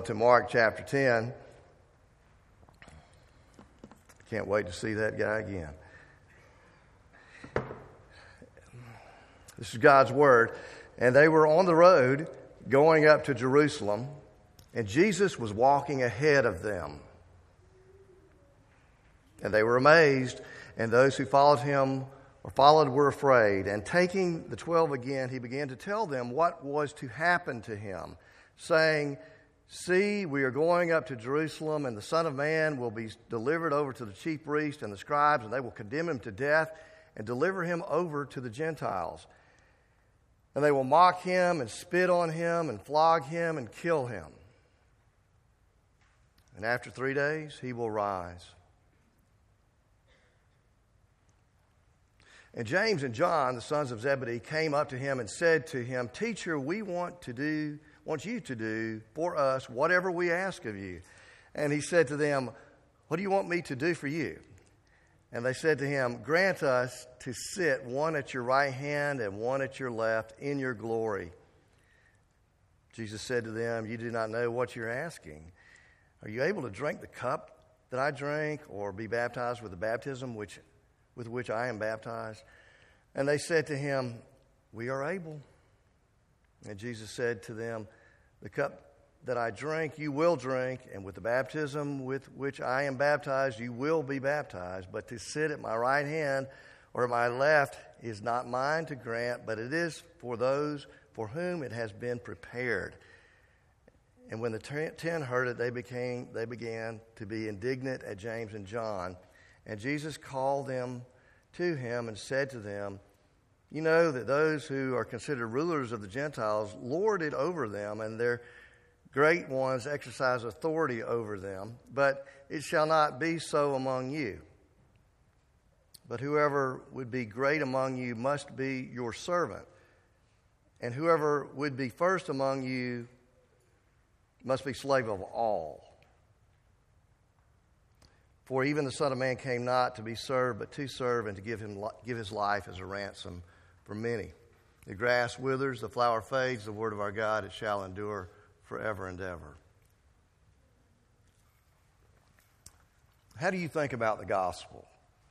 to Mark chapter 10. Can't wait to see that guy again. This is God's word. And they were on the road going up to Jerusalem, and Jesus was walking ahead of them. And they were amazed, and those who followed him or followed were afraid. And taking the 12 again, he began to tell them what was to happen to him, saying, "See, we are going up to Jerusalem, and the Son of Man will be delivered over to the chief priests and the scribes, and they will condemn him to death and deliver him over to the Gentiles. And they will mock him and spit on him and flog him and kill him. And after 3 days, he will rise." And James and John, the sons of Zebedee, came up to him and said to him, "Teacher, we want you to do for us whatever we ask of you." And he said to them, "What do you want me to do for you?" And they said to him, "Grant us to sit one at your right hand and one at your left in your glory." Jesus said to them, "You do not know what you're asking. Are you able to drink the cup that I drink, or be baptized with the baptism with which I am baptized?" And they said to him, "We are able." And Jesus said to them, "The cup that I drink, you will drink, and with the baptism with which I am baptized, you will be baptized. But to sit at my right hand or at my left is not mine to grant, but it is for those for whom it has been prepared." And when the 10 heard it, they began to be indignant at James and John. And Jesus called them to him and said to them, "You know that those who are considered rulers of the Gentiles lord it over them, and their great ones exercise authority over them. But it shall not be so among you. But whoever would be great among you must be your servant. And whoever would be first among you must be slave of all. For even the Son of Man came not to be served, but to serve, and to give his life as a ransom for many. The grass withers, the flower fades, the word of our God, it shall endure forever and ever." How do you think about the gospel?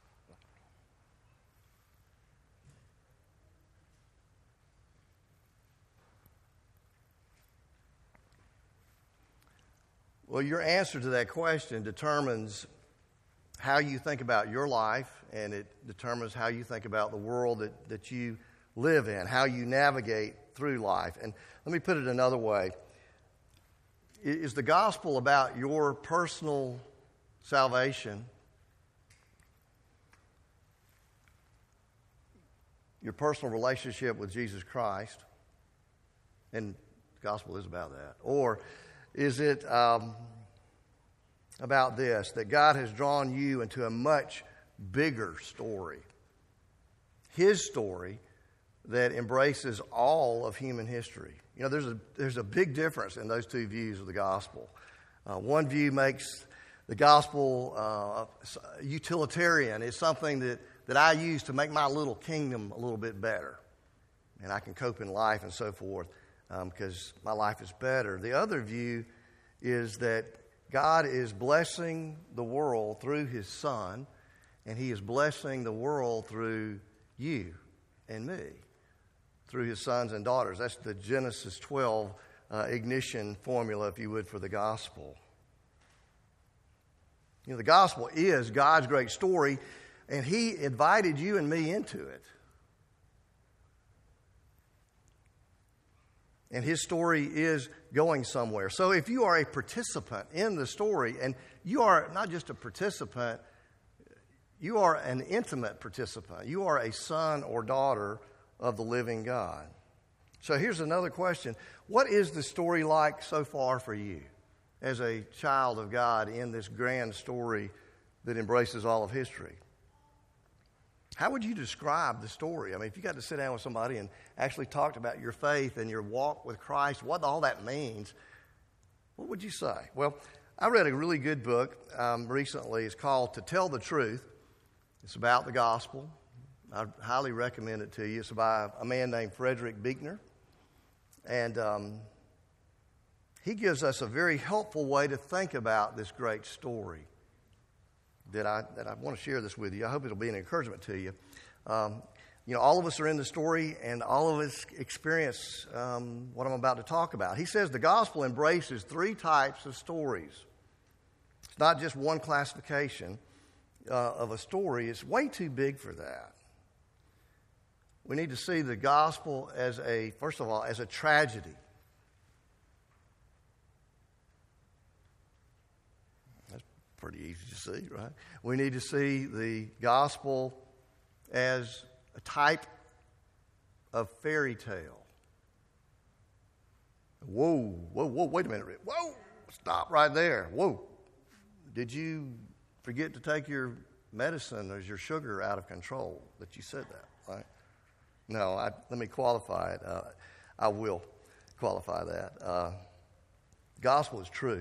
Well, your answer to that question determines how you think about your life, and it determines how you think about the world that you live in, how you navigate through life. And let me put it another way. Is the gospel about your personal salvation, your personal relationship with Jesus Christ? And the gospel is about that. Or is it about this, that God has drawn you into a much bigger story? His story that embraces all of human history. You know, there's a big difference in those two views of the gospel. One view makes the gospel utilitarian. It's something that I use to make my little kingdom a little bit better. And I can cope in life and so forth because my life is better. The other view is that God is blessing the world through his Son, and he is blessing the world through you and me, through his sons and daughters. That's the Genesis 12 ignition formula, if you would, for the gospel. You know, the gospel is God's great story, and he invited you and me into it. And his story is going somewhere. So if you are a participant in the story, and you are not just a participant, you are an intimate participant. You are a son or daughter of the living God. So here's another question. What is the story like so far for you as a child of God in this grand story that embraces all of history? How would you describe the story? I mean, if you got to sit down with somebody and actually talk about your faith and your walk with Christ, what all that means, what would you say? Well, I read a really good book recently. It's called To Tell the Truth. It's about the gospel. I highly recommend it to you. It's by a man named Frederick Buechner. And he gives us a very helpful way to think about this great story that I want to share this with you. I hope it'll be an encouragement to you. All of us are in the story, and all of us experience what I'm about to talk about. He says the gospel embraces three types of stories. It's not just one classification of a story. It's way too big for that. We need to see the gospel first of all, as a tragedy. That's pretty easy to see, right? We need to see the gospel as a type of fairy tale. Whoa, wait a minute. Whoa, stop right there. Whoa. Did you forget to take your medicine, or is your sugar out of control that you said that, right? No, let me qualify it. I will qualify that. Gospel is true.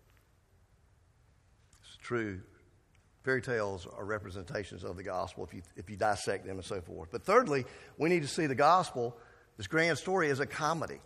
It's true. Fairy tales are representations of the gospel if you dissect them and so forth. But thirdly, we need to see the gospel, this grand story, as a comedy.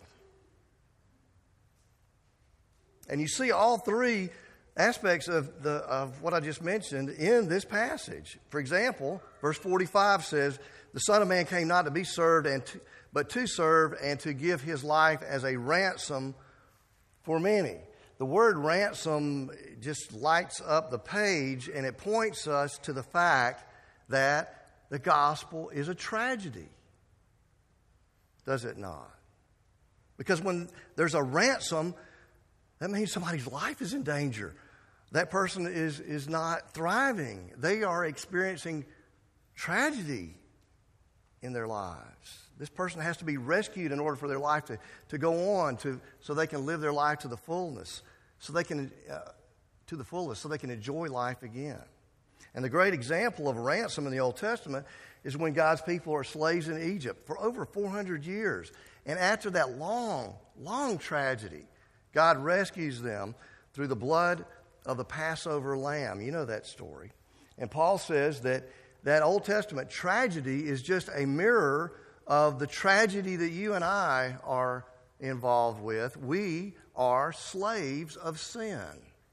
And you see all three aspects of what I just mentioned in this passage. For example, verse 45 says, "The Son of Man came not to be served, but to serve and to give his life as a ransom for many." The word ransom just lights up the page, and it points us to the fact that the gospel is a tragedy. Does it not? Because when there's a ransom, that means somebody's life is in danger. That person is not thriving. They are experiencing tragedy in their lives. This person has to be rescued in order for their life to go on, so they can live their life to the fullness, so they can enjoy life again. And the great example of ransom in the Old Testament is when God's people are slaves in Egypt for over 400 years. And after that long, long tragedy, God rescues them through the blood of the Passover lamb. You know that story. And Paul says that Old Testament tragedy is just a mirror of the tragedy that you and I are involved with. We are slaves of sin.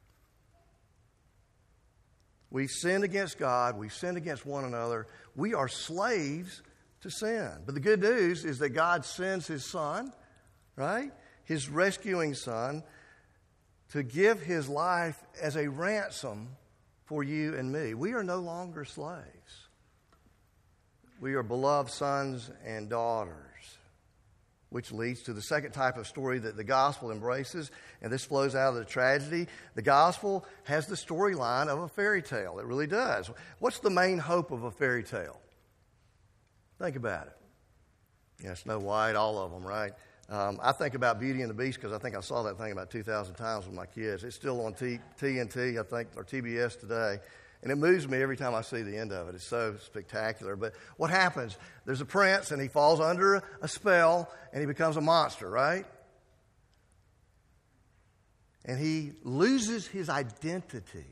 We've sinned against God. We've sinned against one another. We are slaves to sin. But the good news is that God sends His Son, right? His rescuing Son, to give His life as a ransom for you and me. We are no longer slaves. We are beloved sons and daughters, which leads to the second type of story that the gospel embraces, and this flows out of the tragedy. The gospel has the storyline of a fairy tale. It really does. What's the main hope of a fairy tale? Think about it. Yeah, Snow White, all of them, right? I think about Beauty and the Beast because I think I saw that thing about 2,000 times with my kids. It's still on TNT, I think, or TBS today. And it moves me every time I see the end of it. It's so spectacular. But what happens? There's a prince, and he falls under a spell, and he becomes a monster, right? And he loses his identity.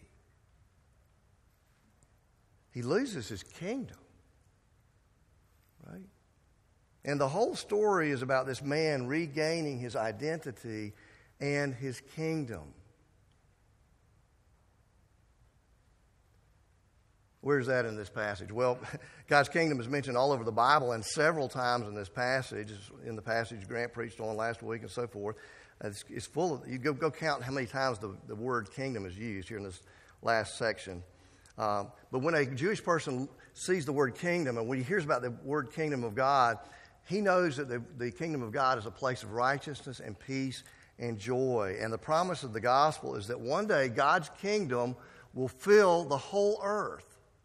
He loses his kingdom, right? And the whole story is about this man regaining his identity and his kingdom. Where's that in this passage? Well, God's kingdom is mentioned all over the Bible and several times in this passage. In the passage Grant preached on last week and so forth. It's full of, you go count how many times the word kingdom is used here in this last section. But when a Jewish person sees the word kingdom, and when he hears about the word kingdom of God, he knows that the kingdom of God is a place of righteousness and peace and joy. And the promise of the gospel is that one day God's kingdom will fill the whole earth.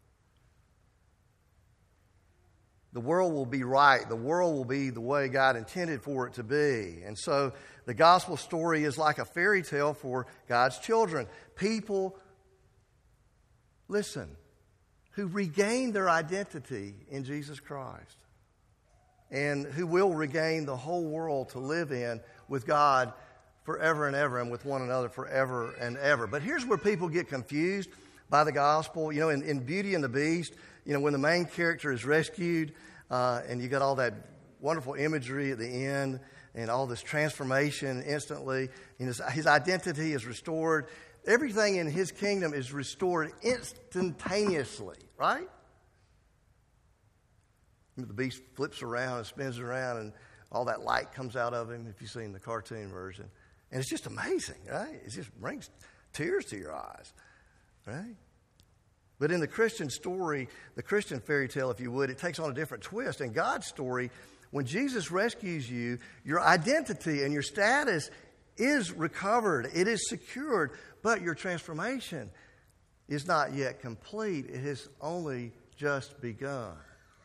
The world will be right. The world will be the way God intended for it to be. And so the gospel story is like a fairy tale for God's children. People, listen, who regain their identity in Jesus Christ and who will regain the whole world to live in with God forever and ever and with one another forever and ever. But here's where people get confused by the gospel. You know, in Beauty and the Beast, you know, when the main character is rescued and you got all that wonderful imagery at the end, and all this transformation instantly. And his identity is restored. Everything in his kingdom is restored instantaneously, right? The beast flips around and spins around, and all that light comes out of him, if you've seen the cartoon version. And it's just amazing, right? It just brings tears to your eyes, right? But in the Christian story, the Christian fairy tale, if you would, it takes on a different twist. In God's story, when Jesus rescues you, your identity and your status is recovered. It is secured, but your transformation is not yet complete. It has only just begun.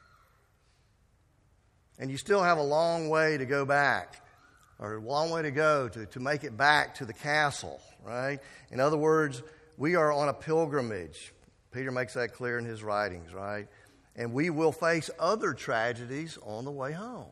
And you still have a long way to go back, or a long way to go to make it back to the castle, right? In other words, we are on a pilgrimage. Peter makes that clear in his writings, right? And we will face other tragedies on the way home.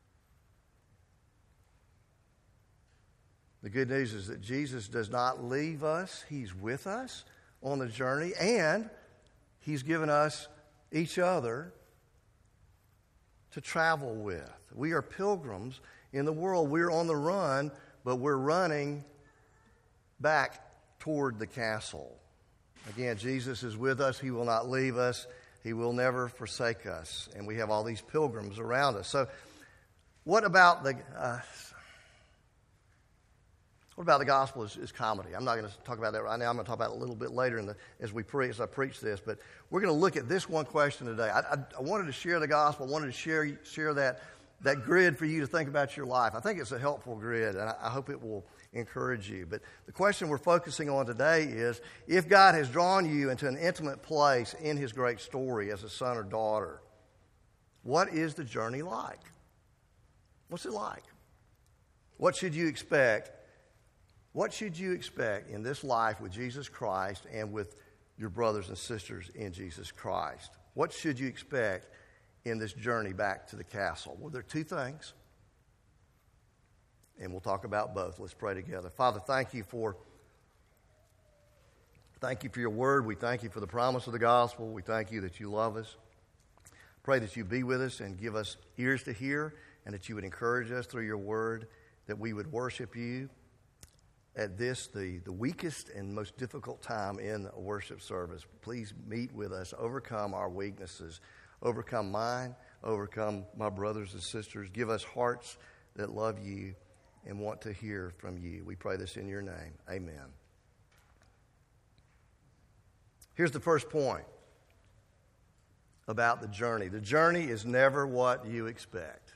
The good news is that Jesus does not leave us. He's with us on the journey, and he's given us each other to travel with. We are pilgrims in the world. We're on the run, but we're running back toward the castle. Again, Jesus is with us. He will not leave us. He will never forsake us. And we have all these pilgrims around us. So what about the gospel is comedy? I'm not going to talk about that right now. I'm going to talk about it a little bit later as I preach this. But we're going to look at this one question today. I wanted to share the gospel. I wanted to share that grid for you to think about your life. I think it's a helpful grid, and I hope it will encourage you. But the question we're focusing on today is, if God has drawn you into an intimate place in his great story as a son or daughter, what is the journey like? What's it like? What should you expect? What should you expect in this life with Jesus Christ and with your brothers and sisters in Jesus Christ? What should you expect in this journey back to the castle? Well, there are two things, and we'll talk about both. Let's pray together. Father, thank you for your word. We thank you for the promise of the gospel. We thank you that you love us. Pray that you be with us and give us ears to hear, and that you would encourage us through your word, that we would worship you at this, the weakest and most difficult time in a worship service. Please meet with us, overcome our weaknesses, overcome mine, overcome my brothers and sisters. Give us hearts that love you and want to hear from you. We pray this in your name. Amen. Here's the first point about the journey. The journey is never what you expect.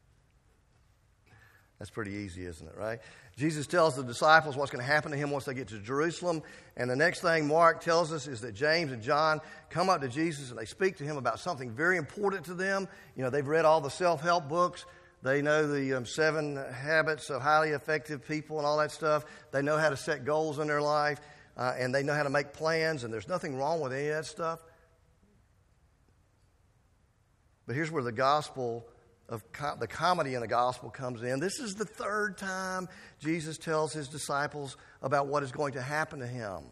That's pretty easy, isn't it, right? Jesus tells the disciples what's going to happen to him once they get to Jerusalem. And the next thing Mark tells us is that James and John come up to Jesus and they speak to him about something very important to them. You know, they've read all the self-help books. They know the 7 habits of highly effective people and all that stuff. They know how to set goals in their life. And they know how to make plans. And there's nothing wrong with any of that stuff. But here's where the gospel the comedy in the gospel comes in. This is the third time Jesus tells his disciples about what is going to happen to him.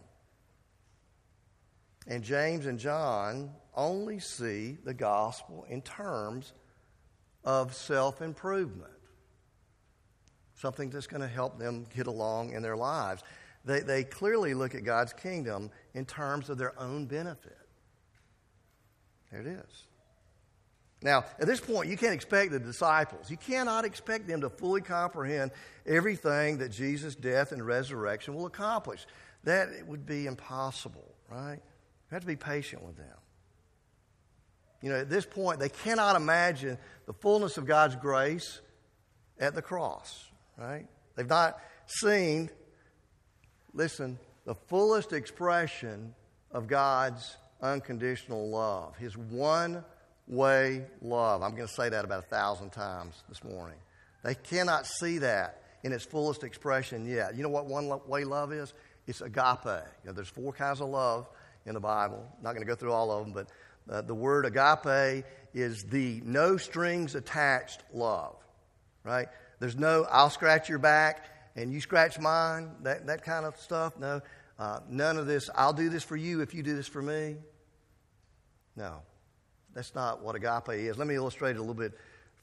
And James and John only see the gospel in terms of self-improvement, something that's going to help them get along in their lives. They clearly look at God's kingdom in terms of their own benefit. There it is. Now, at this point, you can't expect the disciples, you cannot expect them to fully comprehend everything that Jesus' death and resurrection will accomplish. That would be impossible, right? You have to be patient with them. You know, at this point, they cannot imagine the fullness of God's grace at the cross, right? They've not seen, listen, the fullest expression of God's unconditional love, his one-way love. I'm going to say that about 1,000 times this morning. They cannot see that in its fullest expression yet. You know what one-way love is? It's agape. You know, there's 4 kinds of love in the Bible. I'm not going to go through all of them, but the word agape is the no strings attached love, right? There's no I'll scratch your back and you scratch mine, that kind of stuff. No, none of this I'll do this for you if you do this for me. No. That's not what agape is. Let me illustrate it a little bit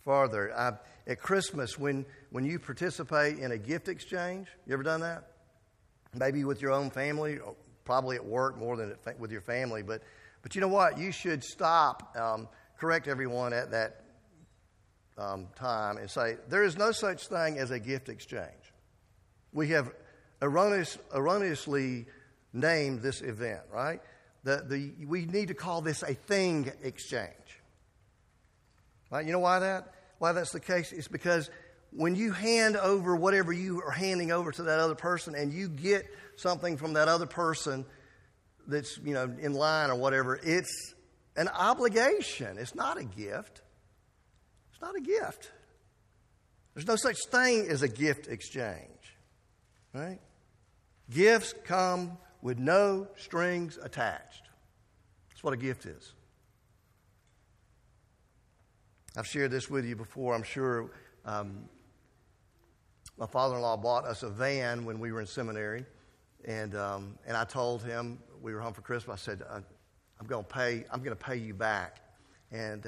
farther. At Christmas, when you participate in a gift exchange, you ever done that? Maybe with your own family, or probably at work more than with your family. But you know what? You should stop, correct everyone at that time and say, there is no such thing as a gift exchange. We have erroneously named this event, right? We need to call this a thing exchange. Right? You know why that's the case? It's because when you hand over whatever you are handing over to that other person and you get something from that other person that's, in line or whatever, it's an obligation. It's not a gift. It's not a gift. There's no such thing as a gift exchange. Right? Gifts come with no strings attached. That's what a gift is. I've shared this with you before, I'm sure. My father-in-law bought us a van when we were in seminary, and I told him, we were home for Christmas, I said, I'm going to pay you back. And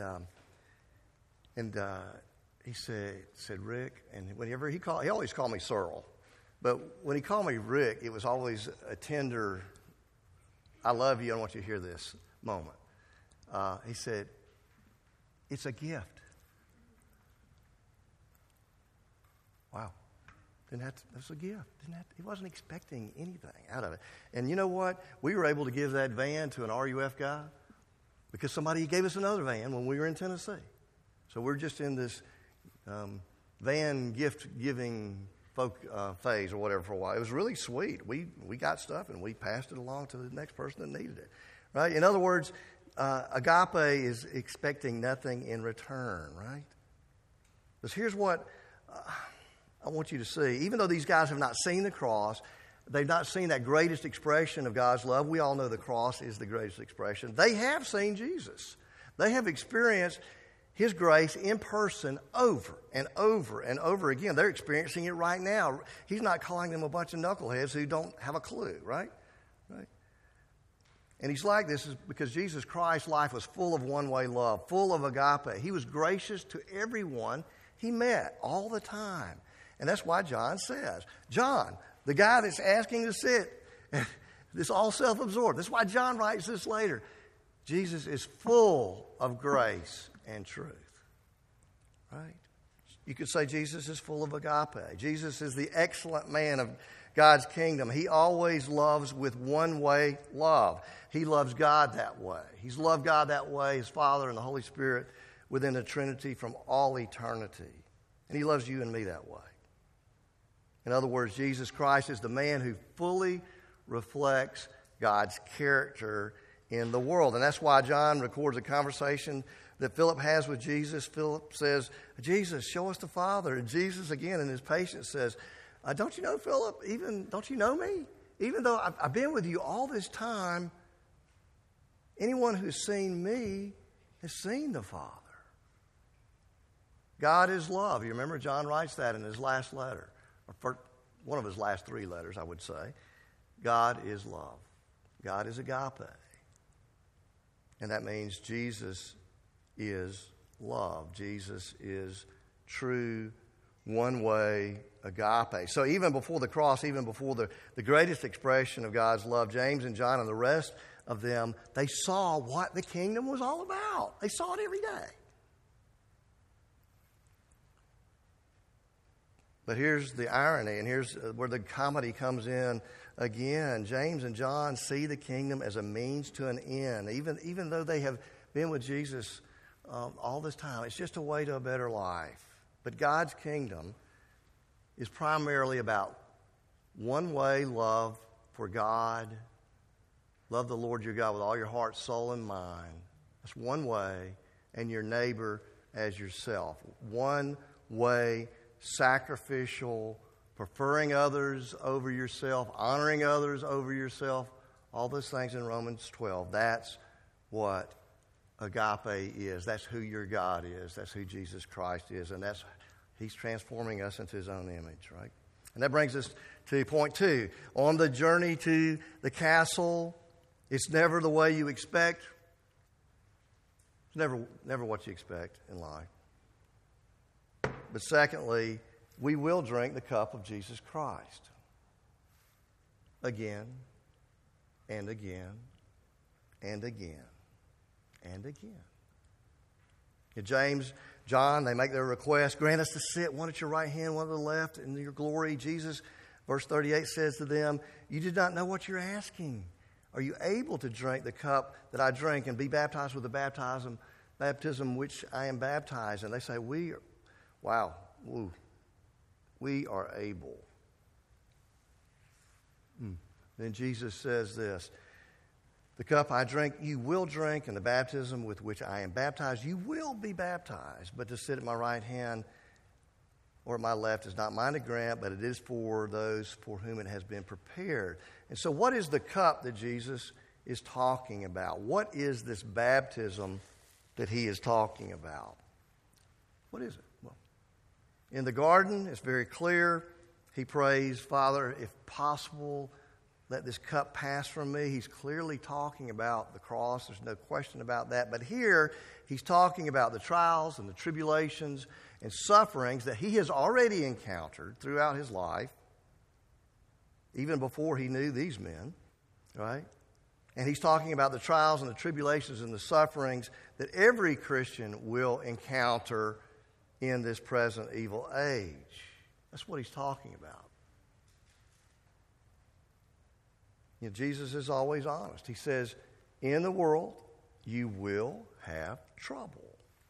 he said, Rick, and whenever he always called me Searle. But when he called me Rick, it was always a tender, I love you, I want you to hear this moment. He said, it's a gift. Wow. That's a gift. He wasn't expecting anything out of it. And you know what? We were able to give that van to an RUF guy because somebody gave us another van when we were in Tennessee. So we're just in this van gift-giving phase or whatever for a while. It was really sweet. We got stuff and we passed it along to the next person that needed it. Right? In other words, agape is expecting nothing in return, right? Because here's what I want you to see. Even though these guys have not seen the cross, they've not seen that greatest expression of God's love. We all know the cross is the greatest expression. They have seen Jesus. They have experienced His grace in person over and over and over again. They're experiencing it right now. He's not calling them a bunch of knuckleheads who don't have a clue, right? And He's like this is because Jesus Christ's life was full of one-way love, full of agape. He was gracious to everyone He met all the time. And that's why John says, John, the guy that's asking to sit, this all self-absorbed. That's why John writes this later. Jesus is full of grace and truth. Right? You could say Jesus is full of agape. Jesus is the excellent man of God's kingdom. He always loves with one-way love. He loves God that way. He's loved God that way, His Father and the Holy Spirit within the Trinity from all eternity. And He loves you and me that way. In other words, Jesus Christ is the man who fully reflects God's character in the world. And that's why John records a conversation that Philip has with Jesus. Philip says, Jesus, show us the Father. And Jesus, again, in His patience says, don't you know, Philip? Don't you know me? Even though I've been with you all this time, anyone who's seen me has seen the Father. God is love. You remember John writes that in his last letter. Or one of his last 3 letters, I would say. God is love. God is agape. And that means Jesus is love. Jesus is true, one-way agape. So even before the cross, even before the greatest expression of God's love, James and John and the rest of them, they saw what the kingdom was all about. They saw it every day. But here's the irony, and here's where the comedy comes in again. James and John see the kingdom as a means to an end. Even though they have been with Jesus all this time, it's just a way to a better life. But God's kingdom is primarily about one-way love for God. Love the Lord your God with all your heart, soul, and mind. That's one way. And your neighbor as yourself. One-way sacrificial, preferring others over yourself, honoring others over yourself, all those things in Romans 12. That's what agape is. That's who your God is. That's who Jesus Christ is. And He's transforming us into His own image, right? And that brings us to point 2. On the journey to the castle, it's never the way you expect. It's never what you expect in life. But secondly, we will drink the cup of Jesus Christ. Again, and again, and again, and again. And James, John, they make their request, grant us to sit, one at your right hand, one at the left, in your glory. Jesus, verse 38 says to them, you do not know what you're asking. Are you able to drink the cup that I drink and be baptized with the baptism which I am baptized? And they say, we are able. Then Jesus says this, the cup I drink, you will drink, and the baptism with which I am baptized, you will be baptized. But to sit at my right hand or at my left is not mine to grant, but it is for those for whom it has been prepared. And so what is the cup that Jesus is talking about? What is this baptism that he is talking about? What is it? Well, in the garden, it's very clear. He prays, Father, if possible, let this cup pass from me. He's clearly talking about the cross. There's no question about that. But here, he's talking about the trials and the tribulations and sufferings that he has already encountered throughout his life, even before he knew these men, right? And he's talking about the trials and the tribulations and the sufferings that every Christian will encounter in this present evil age. That's what he's talking about. You know, Jesus is always honest. He says, in the world, you will have trouble.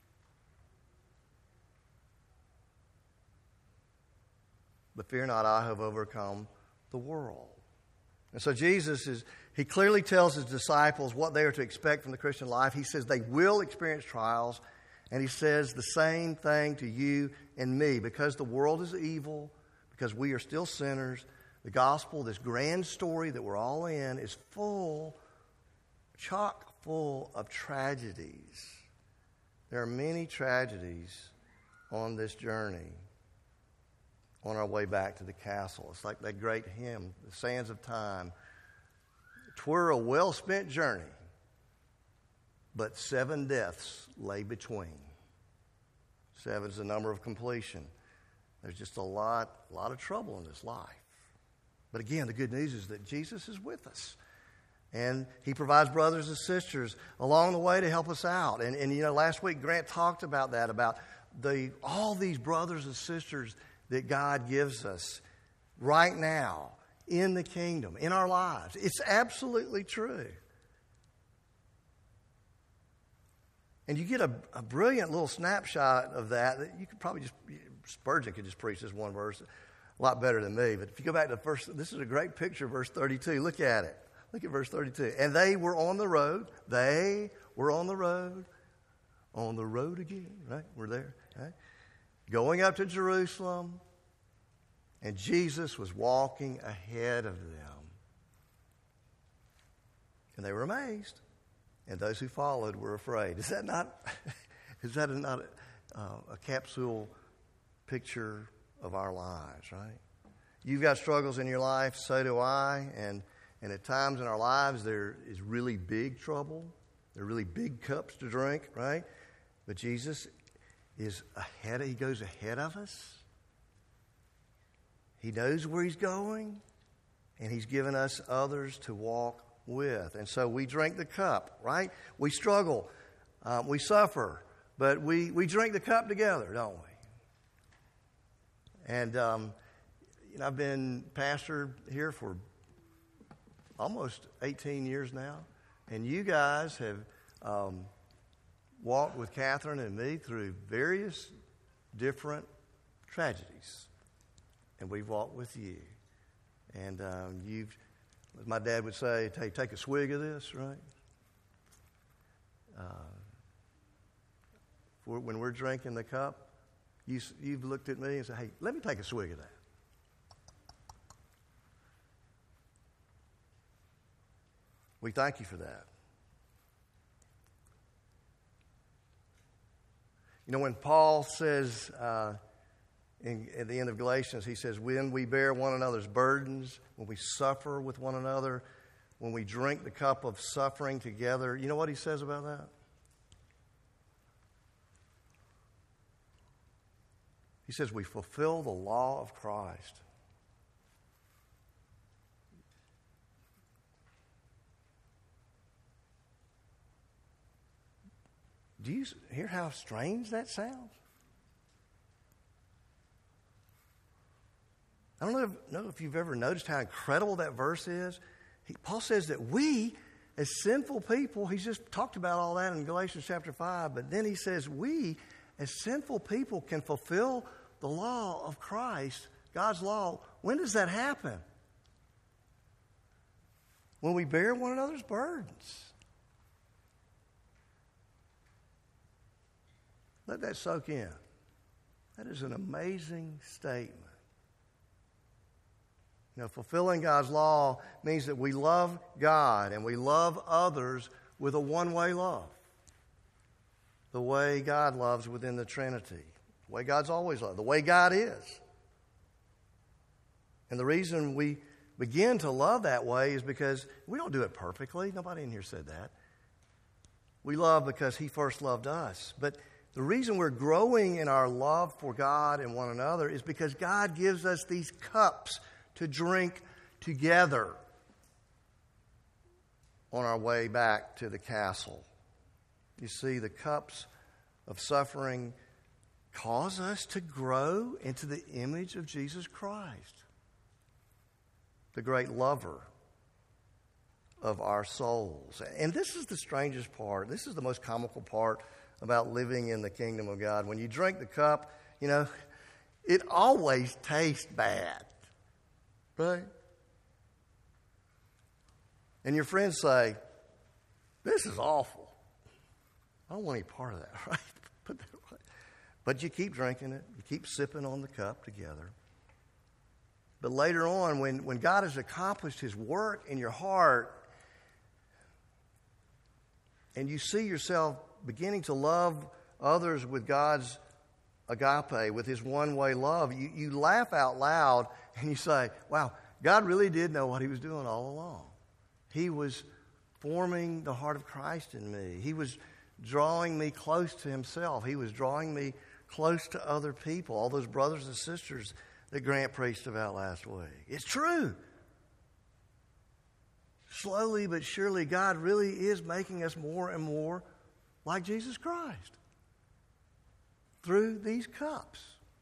But fear not, I have overcome the world. And so he clearly tells his disciples what they are to expect from the Christian life. He says they will experience trials. And he says the same thing to you and me. Because the world is evil, because we are still sinners, the gospel, this grand story that we're all in, is chock full of tragedies. There are many tragedies on this journey, on our way back to the castle. It's like that great hymn, The Sands of Time. 'Twere a well-spent journey, but 7 deaths lay between. 7's the number of completion. There's just a lot of trouble in this life. But again, the good news is that Jesus is with us. And he provides brothers and sisters along the way to help us out. And you know, last week Grant talked about that, about all these brothers and sisters that God gives us right now in the kingdom, in our lives. It's absolutely true. And you get a brilliant little snapshot of that you could probably Spurgeon could just preach this one verse a lot better than me. But if you go back to this is a great picture, verse 32. Look at it. Look at verse 32. And they were on the road. They were on the road. On the road again, right? We're there, right? Going up to Jerusalem. And Jesus was walking ahead of them. And they were amazed. And those who followed were afraid. Is that not a capsule picture of our lives, right? You've got struggles in your life, so do I, and at times in our lives there is really big trouble. There are really big cups to drink, right? But Jesus is ahead. He goes ahead of us. He knows where he's going, and he's given us others to walk with. And so we drink the cup, right? We struggle, we suffer, but we drink the cup together, don't we? And I've been pastor here for almost 18 years now, and you guys have walked with Catherine and me through various different tragedies, and we've walked with you. And you've, as my dad would say, hey, take a swig of this, right? When we're drinking the cup, you've looked at me and said, hey, let me take a swig of that. We thank you for that. You know, when Paul says at the end of Galatians, he says, when we bear one another's burdens, when we suffer with one another, when we drink the cup of suffering together, you know what he says about that? He says we fulfill the law of Christ. Do you hear how strange that sounds? I don't know if you've ever noticed how incredible that verse is. Paul says that we, as sinful people, he's just talked about all that in Galatians chapter 5, but then he says we, as sinful people, can fulfill the law of Christ, God's law. When does that happen? When we bear one another's burdens. Let that soak in. That is an amazing statement. You know, fulfilling God's law means that we love God and we love others with a one-way love. The way God loves within the Trinity. The way God's always loved. The way God is. And the reason we begin to love that way is because we don't do it perfectly. Nobody in here said that. We love because He first loved us. But the reason we're growing in our love for God and one another is because God gives us these cups to drink together on our way back to the castle. You see, the cups of suffering cause us to grow into the image of Jesus Christ, the great lover of our souls. And this is the strangest part. This is the most comical part about living in the kingdom of God. When you drink the cup, you know, it always tastes bad. Right? And your friends say, this is awful. I don't want any part of that, right? Put that right. But you keep drinking it. You keep sipping on the cup together. But later on, when God has accomplished His work in your heart, and you see yourself beginning to love others with God's agape, with His one-way love, you laugh out loud and you say, wow, God really did know what He was doing all along. He was forming the heart of Christ in me. He was drawing me close to Himself. He was drawing me close to other people, all those brothers and sisters that Grant preached about last week. It's true. Slowly but surely, God really is making us more and more like Jesus Christ through these cups.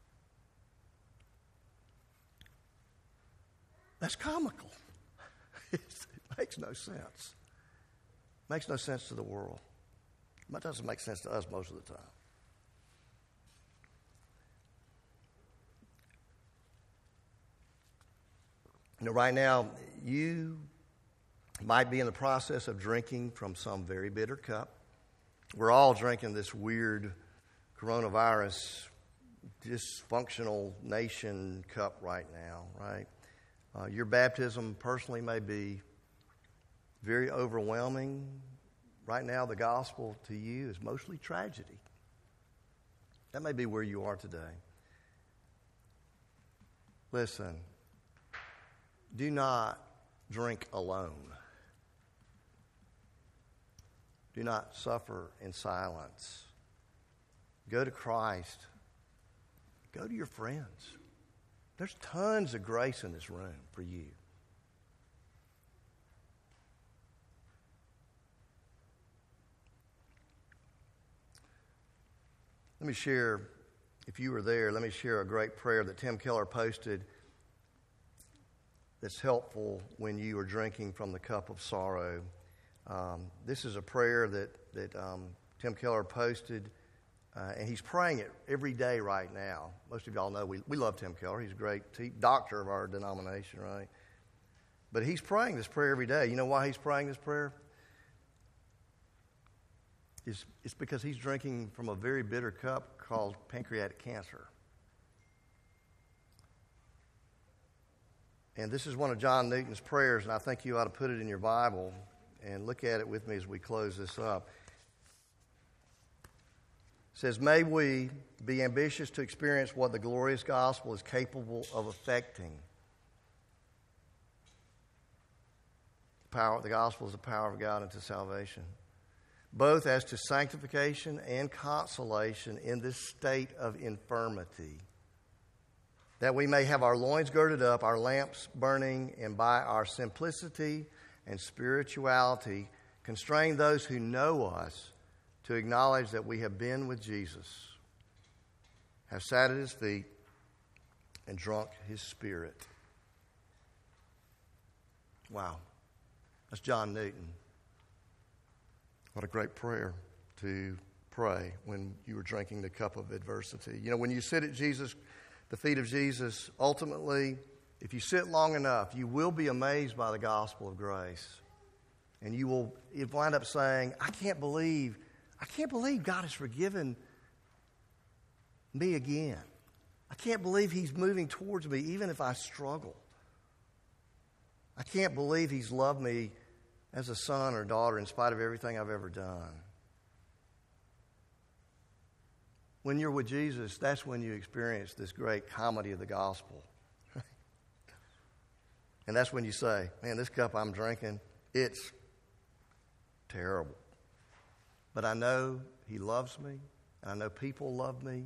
That's comical. It makes no sense. It makes no sense to the world. It doesn't make sense to us most of the time. You know, right now, you might be in the process of drinking from some very bitter cup. We're all drinking this weird coronavirus dysfunctional nation cup right now, right? Your baptism personally may be very overwhelming. Right now, the gospel to you is mostly tragedy. That may be where you are today. Listen, do not drink alone. Do not suffer in silence. Go to Christ. Go to your friends. There's tons of grace in this room for you. Let me share, if you were there, let me share a great prayer that Tim Keller posted that's helpful when you are drinking from the cup of sorrow. This is a prayer that Tim Keller posted, and he's praying it every day right now. Most of y'all know we love Tim Keller. He's a great doctor of our denomination, right? But he's praying this prayer every day. You know why he's praying this prayer? It's because he's drinking from a very bitter cup called pancreatic cancer. And this is one of John Newton's prayers, and I think you ought to put it in your Bible and look at it with me as we close this up. It says, may we be ambitious to experience what the glorious gospel is capable of effecting. The gospel is the power of God unto salvation, both as to sanctification and consolation in this state of infirmity. that we may have our loins girded up, our lamps burning, and by our simplicity and spirituality constrain those who know us to acknowledge that we have been with Jesus, have sat at his feet, and drunk his Spirit. Wow. That's John Newton. What a great prayer to pray when you were drinking the cup of adversity. You know, when you sit at the feet of Jesus, ultimately, if you sit long enough, you will be amazed by the gospel of grace. And you'll wind up saying, I can't believe God has forgiven me again. I can't believe he's moving towards me even if I struggle. I can't believe he's loved me as a son or daughter in spite of everything I've ever done. When you're with Jesus, that's when you experience this great comedy of the gospel. And that's when you say, man, this cup I'm drinking, it's terrible. But I know he loves me, and I know people love me,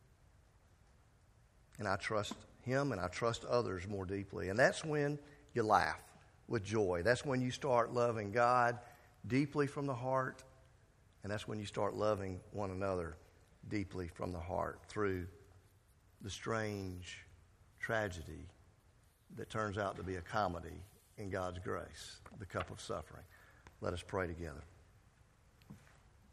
and I trust him and I trust others more deeply. And that's when you laugh with joy. That's when you start loving God deeply from the heart, and that's when you start loving one another deeply from the heart through the strange tragedy that turns out to be a comedy in God's grace, the cup of suffering. Let us pray together.